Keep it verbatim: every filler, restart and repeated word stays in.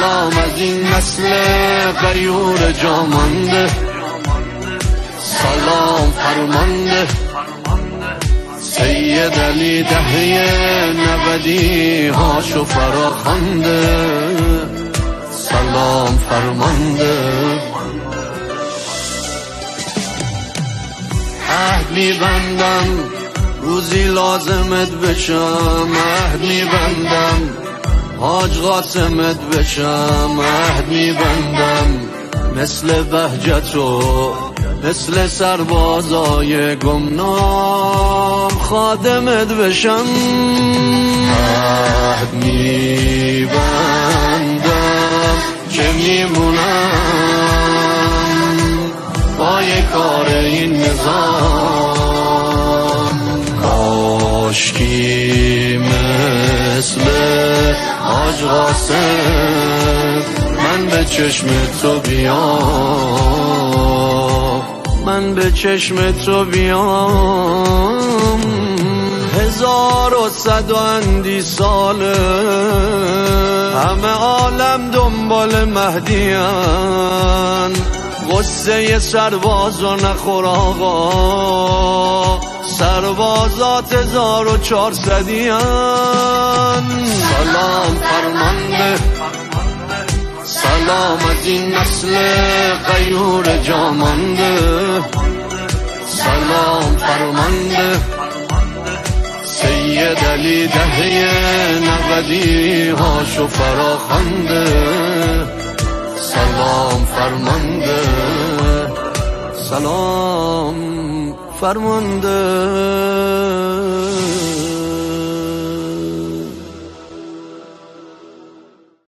سلام از این نسل غیور جامانده، سلام فرمانده سید علی دهه نودی هاشو فراخوانده، سلام فرمانده. عهد میبندم روزی لازمت بشم، عهد میبندم حاج قاسمت بشم، عهد میبندم مثل بهجتو مثل سربازای گمنام خادمت بشم، عهد میبندم که میمونم پای کار این نظام، کاشکی مثل حاج قاسم من به چشم تو بیام، من به چشم تو بیام. هزار و صد و اندی ساله همه عالم دنبال مهدیان، غصه سربازا نخور آقا، سربازات هزار و چهارصدیان. سلام فرمانده، سلام از این نسل غیور جامانده، سلام فرمانده سید علی دهه نودی هاشو فراخوانده، سلام فرمانده، سلام فرمانده.